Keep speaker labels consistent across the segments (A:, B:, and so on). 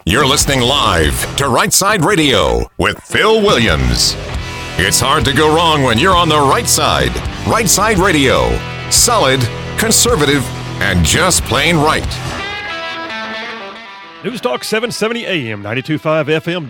A: You're listening live to Right Side Radio with Phil Williams. It's hard to go wrong when you're on the right side. Right Side Radio. Solid, conservative, and just plain right.
B: News Talk 770 AM, 92.5 FM,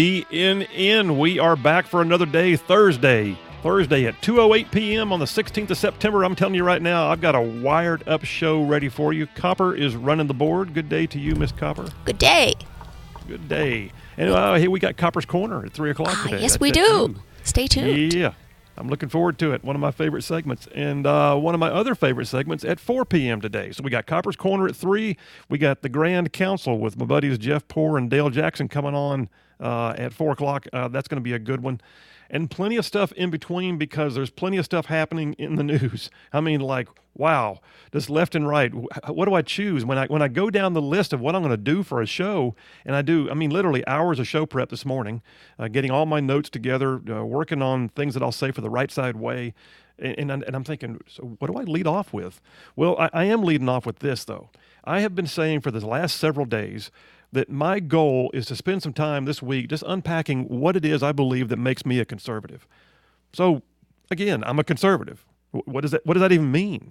B: WVNN. We are back for another day, Thursday at 2:08 p.m. on the 16th of September. I'm telling you right now, I've got a wired-up show ready for you. Copper is running the board. Good day to you, Miss Copper.
C: Good day.
B: Good day. And here we got Copper's Corner at 3 o'clock today.
C: Yes, we do. Stay tuned.
B: Yeah. I'm looking forward to it. One of my favorite segments. And one of my other favorite segments at 4 p.m. today. So we got Copper's Corner at 3. We got the Grand Council with my buddies Jeff Poore and Dale Jackson coming on at 4 o'clock. That's going to be a good one. And plenty of stuff in between because there's plenty of stuff happening in the news. I mean, like, wow, just left and right. What do I choose? When I go down the list of what I'm going to do for a show, and literally hours of show prep this morning, getting all my notes together, working on things that I'll say for the Right Side Way, and I'm thinking, so what do I lead off with? Well, I am leading off with this, though. I have been saying for the last several days that my goal is to spend some time this week just unpacking what it is I believe that makes me a conservative. So, again, I'm a conservative. What does that even mean?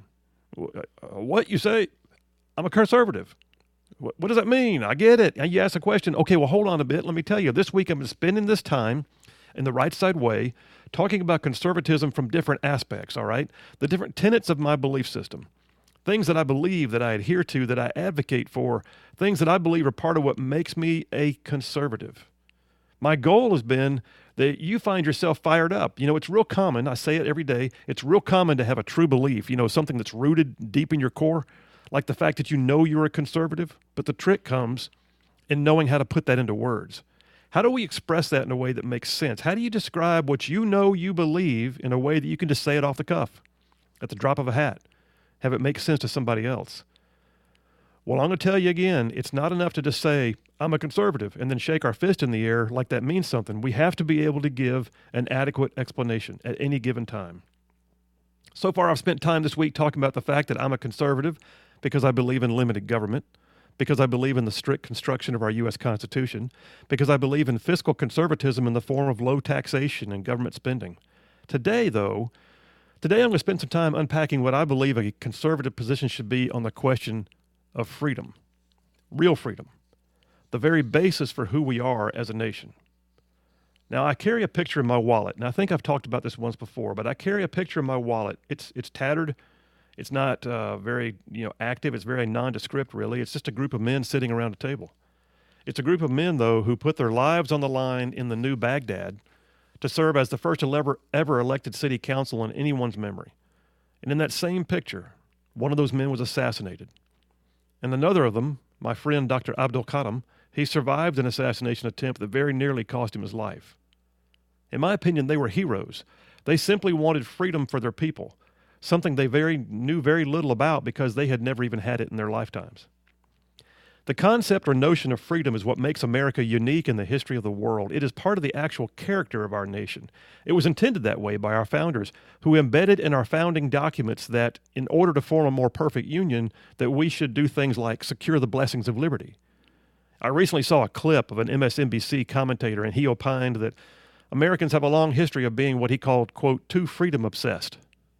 B: What you say? I'm a conservative. What does that mean? I get it. You ask a question. Okay, well, hold on a bit. Let me tell you. This week I'm spending this time in the Right Side Way talking about conservatism from different aspects, all right? The different tenets of my belief system. Things that I believe, that I adhere to, that I advocate for, things that I believe are part of what makes me a conservative. My goal has been that you find yourself fired up. You know, it's real common, I say it every day, it's real common to have a true belief, something that's rooted deep in your core, like the fact that you know you're a conservative, but the trick comes in knowing how to put that into words. How do we express that in a way that makes sense? How do you describe what you know you believe in a way that you can just say it off the cuff, at the drop of a hat? Have it make sense to somebody else? Well, I'm going to tell you again, it's not enough to just say, I'm a conservative, and then shake our fist in the air like that means something. We have to be able to give an adequate explanation at any given time. So far, I've spent time this week talking about the fact that I'm a conservative because I believe in limited government, because I believe in the strict construction of our U.S. Constitution, because I believe in fiscal conservatism in the form of low taxation and government spending. Today, I'm going to spend some time unpacking what I believe a conservative position should be on the question of freedom, real freedom, the very basis for who we are as a nation. Now, I carry a picture in my wallet, and I think I've talked about this once before, but I carry a picture in my wallet. It's tattered. It's not very active. It's very nondescript, really. It's just a group of men sitting around a table. It's a group of men, though, who put their lives on the line in the new Baghdad to serve as the first ever elected city council in anyone's memory. And in that same picture, one of those men was assassinated. And another of them, my friend Dr. Abdul Qadim, he survived an assassination attempt that very nearly cost him his life. In my opinion, they were heroes. They simply wanted freedom for their people, something they knew very little about because they had never even had it in their lifetimes. The concept or notion of freedom is what makes America unique in the history of the world. It is part of the actual character of our nation. It was intended that way by our founders, who embedded in our founding documents that in order to form a more perfect union, that we should do things like secure the blessings of liberty. I recently saw a clip of an MSNBC commentator, and he opined that Americans have a long history of being what he called, quote, too freedom obsessed.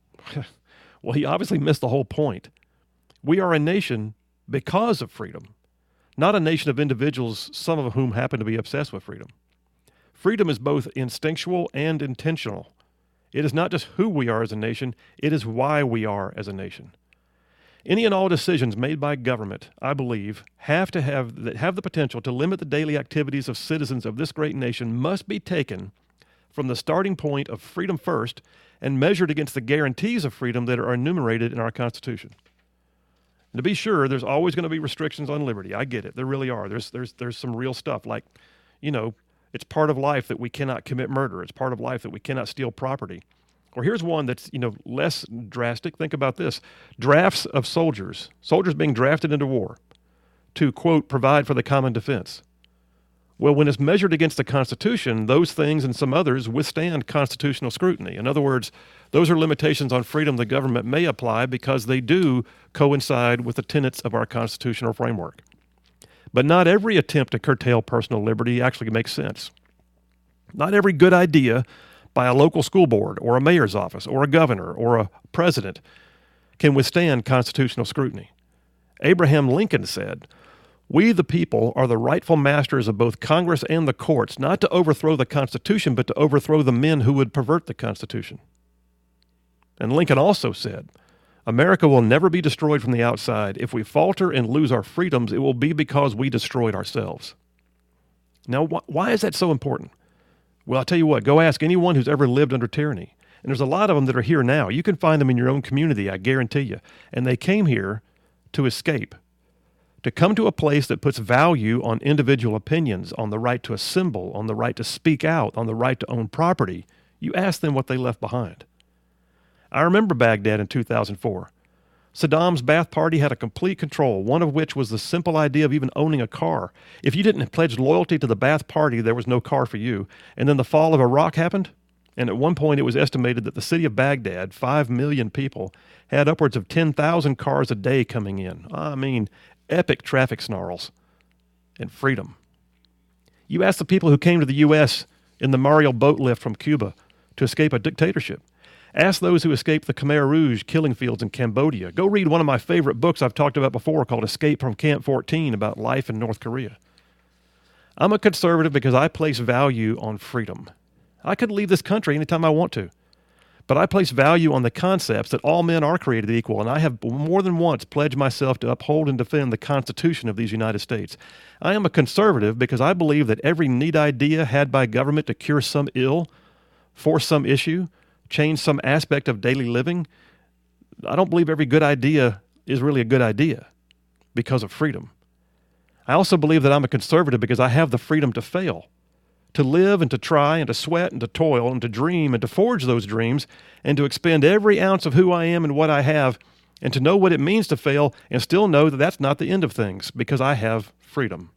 B: Well, he obviously missed the whole point. We are a nation because of freedom. Not a nation of individuals, some of whom happen to be obsessed with freedom. Freedom is both instinctual and intentional. It is not just who we are as a nation, it is why we are as a nation. Any and all decisions made by government, I believe, have the potential to limit the daily activities of citizens of this great nation must be taken from the starting point of freedom first and measured against the guarantees of freedom that are enumerated in our Constitution. To be sure, there's always going to be restrictions on liberty. I get it. There really are. There's some real stuff like, it's part of life that we cannot commit murder. It's part of life that we cannot steal property. Or here's one that's, less drastic. Think about this. Drafts of soldiers being drafted into war to, quote, provide for the common defense. Well, when it's measured against the Constitution, those things and some others withstand constitutional scrutiny. In other words, those are limitations on freedom the government may apply because they do coincide with the tenets of our constitutional framework. But not every attempt to curtail personal liberty actually makes sense. Not every good idea by a local school board or a mayor's office or a governor or a president can withstand constitutional scrutiny. Abraham Lincoln said, "We, the people, are the rightful masters of both Congress and the courts, not to overthrow the Constitution, but to overthrow the men who would pervert the Constitution." And Lincoln also said, "America will never be destroyed from the outside. If we falter and lose our freedoms, it will be because we destroyed ourselves." Now, why is that so important? Well, I'll tell you what, go ask anyone who's ever lived under tyranny. And there's a lot of them that are here now. You can find them in your own community, I guarantee you. And they came here to escape, to come to a place that puts value on individual opinions, on the right to assemble, on the right to speak out, on the right to own property. You ask them what they left behind. I remember Baghdad in 2004. Saddam's Ba'ath Party had a complete control, one of which was the simple idea of even owning a car. If you didn't pledge loyalty to the Ba'ath Party, there was no car for you. And then the fall of Iraq happened, and at one point it was estimated that the city of Baghdad, 5 million people, had upwards of 10,000 cars a day coming in. I mean, epic traffic snarls and freedom. You ask the people who came to the U.S. in the Mariel boat lift from Cuba to escape a dictatorship. Ask those who escaped the Khmer Rouge killing fields in Cambodia. Go read one of my favorite books I've talked about before called Escape from Camp 14 about life in North Korea. I'm a conservative because I place value on freedom. I could leave this country anytime I want to, but I place value on the concepts that all men are created equal, and I have more than once pledged myself to uphold and defend the Constitution of these United States. I am a conservative because I believe that every neat idea had by government to cure some ill, force some issue, change some aspect of daily living, I don't believe every good idea is really a good idea because of freedom. I also believe that I'm a conservative because I have the freedom to fail, to live and to try and to sweat and to toil and to dream and to forge those dreams and to expend every ounce of who I am and what I have and to know what it means to fail and still know that that's not the end of things because I have freedom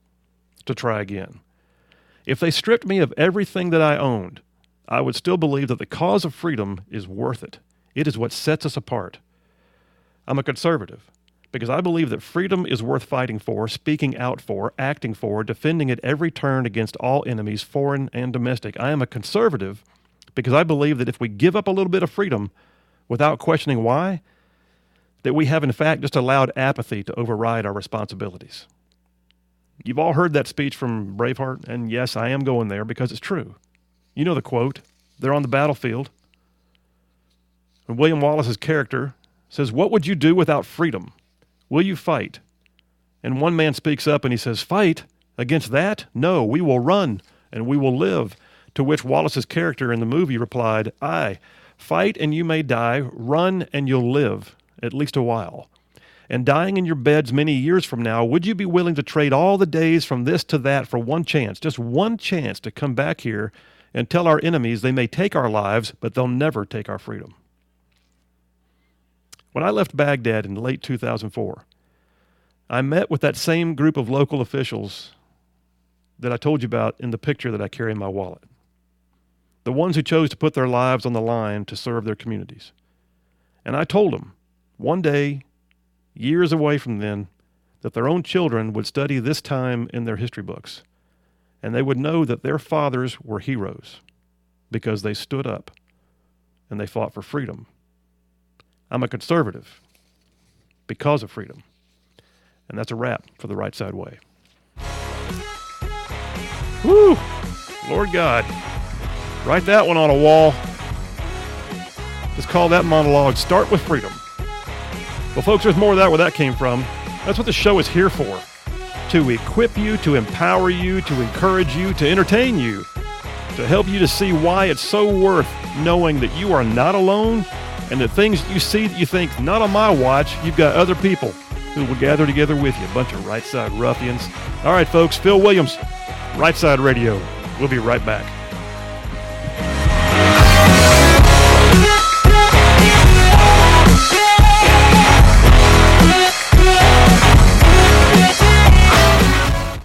B: to try again. If they stripped me of everything that I owned, I would still believe that the cause of freedom is worth it. It is what sets us apart. I'm a conservative because I believe that freedom is worth fighting for, speaking out for, acting for, defending at every turn against all enemies, foreign and domestic. I am a conservative because I believe that if we give up a little bit of freedom without questioning why, that we have in fact just allowed apathy to override our responsibilities. You've all heard that speech from Braveheart, and yes, I am going there because it's true. You know the quote. They're on the battlefield. And William Wallace's character says, "What would you do without freedom? Will you fight?" And one man speaks up and he says, "Fight? Against that? No, we will run and we will live." To which Wallace's character in the movie replied, "Aye, fight and you may die, run and you'll live, at least a while. And dying in your beds many years from now, would you be willing to trade all the days from this to that for one chance, just one chance to come back here and tell our enemies they may take our lives, but they'll never take our freedom?" When I left Baghdad in late 2004, I met with that same group of local officials that I told you about in the picture that I carry in my wallet. The ones who chose to put their lives on the line to serve their communities. And I told them, one day, years away from then, that their own children would study this time in their history books. And they would know that their fathers were heroes because they stood up and they fought for freedom. I'm a conservative because of freedom. And that's a wrap for The Right Side Way. Woo! Lord God. Write that one on a wall. Just call that monologue, Start with Freedom. Well, folks, there's more of that where that came from. That's what the show is here for. To equip you, to empower you, to encourage you, to entertain you, to help you to see why it's so worth knowing that you are not alone and the things you see that you think, not on my watch, you've got other people who will gather together with you, a bunch of right side ruffians. All right, folks, Phil Williams, Right Side Radio. We'll be right back.